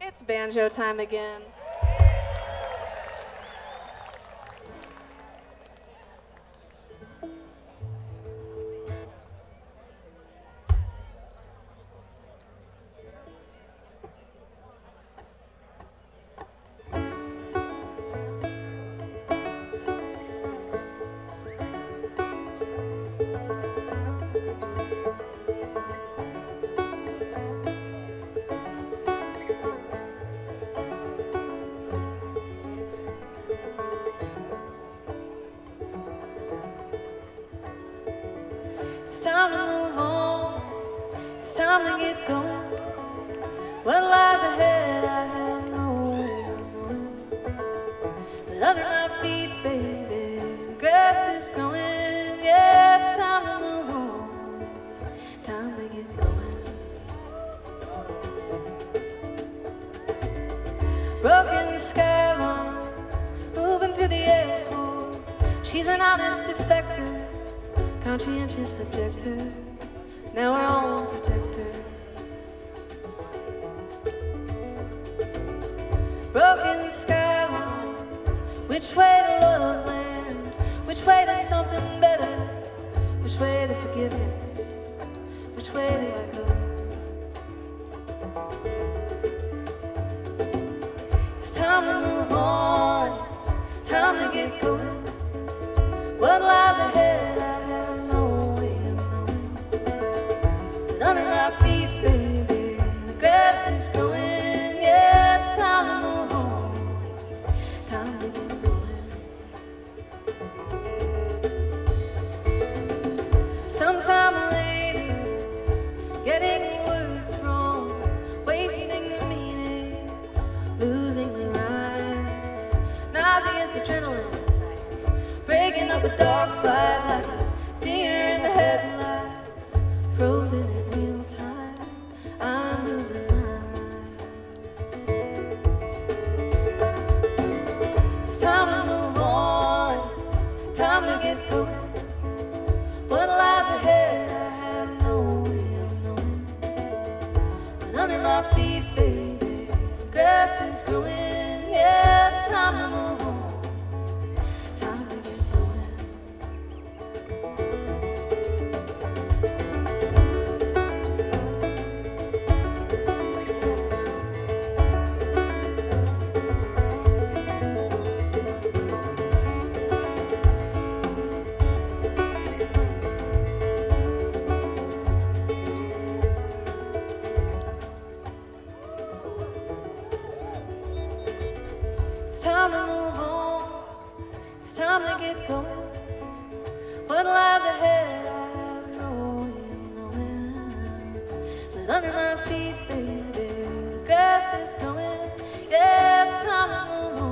It's banjo time again. It's time to move on, it's time to get going. What lies ahead, I have no way of knowing. But under my feet, baby, the grass is growing. Yeah, it's time to move on, it's time to get going. Broken skyline, moving through the airport. She's an honest defector, conscientious objector, now our own protector. Broken skyline, which way to love land? Which way to something better? Which way to forgiveness? Which way do I go? It's time to move on, it's time to get going. What lies ahead, I have no way of knowing. But under my feet, baby, the grass is growing. Yeah, it's time to move on, it's time to get going. Sometime later, getting the words wrong, wasting the meaning, losing the rhymes, nauseous adrenaline, breaking up a dogfight like a deer in the headlights, frozen in real time, I'm losing my mind. It's time to move on, it's time to get going. What lies ahead, I have no way of knowing. But under my feet, baby, the grass is growing. Yeah, it's time to move on. It's time to move on, it's time to get going. What lies ahead, I have no way of knowing. But under my feet, baby, the grass is growing. Yeah, it's time to move on.